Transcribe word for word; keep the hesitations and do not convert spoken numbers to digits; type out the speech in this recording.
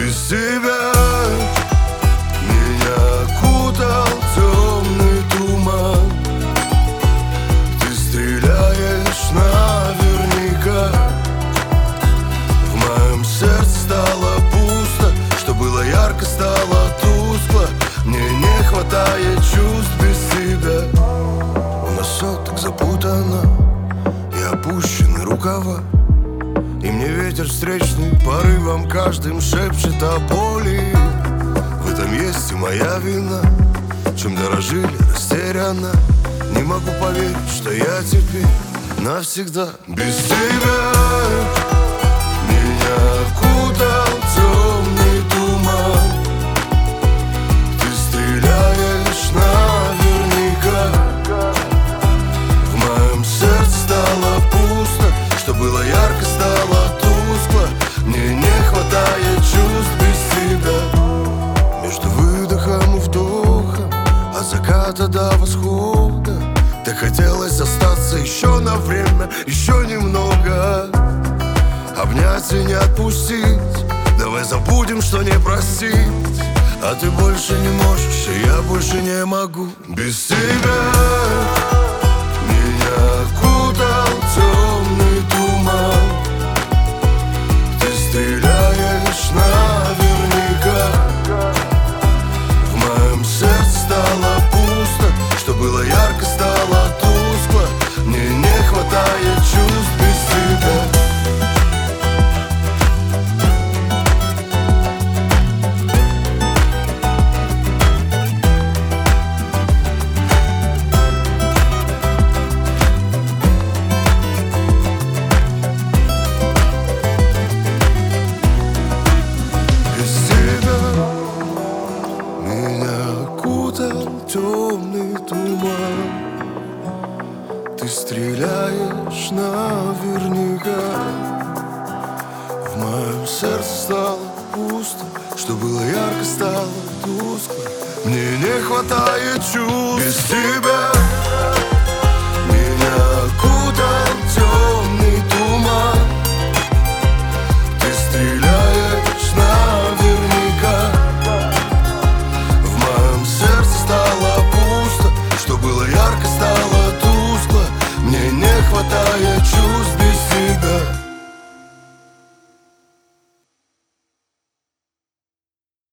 без тебя. Меня окутал темный туман. Ты стреляешь наверняка. В моем сердце стало пусто. Что было ярко, стало тускло. Мне не хватает чувств без тебя. У нас все так запутано и опущены рукава. И мне ветер встречный порывом каждым шепчет о боли. В этом есть и моя вина. Чем дорожили растерянно. Не могу поверить, что я теперь навсегда без тебя. Меня окутал темный туман. Ты стреляешь наверняка. В моем сердце стало пусто. Что было ярко, стало тускло. Мне не хватает чувств без тебя. Между выдохом и вдохом, от заката до восхода. Так хотелось остаться еще на время, еще немного. Обнять и не отпустить. Давай забудем, что не простить. А ты больше не можешь, и я больше не могу без тебя. Меня окутал темный туман. Ты стреляешь наверняка. В моем сердце стало пусто. Что было ярко, стало тускло. Мне не хватает чувств без тебя. Темный туман. Ты стреляешь наверняка. В моем сердце стало пусто. Что было ярко, стало тускло. Мне не хватает чувств без тебя.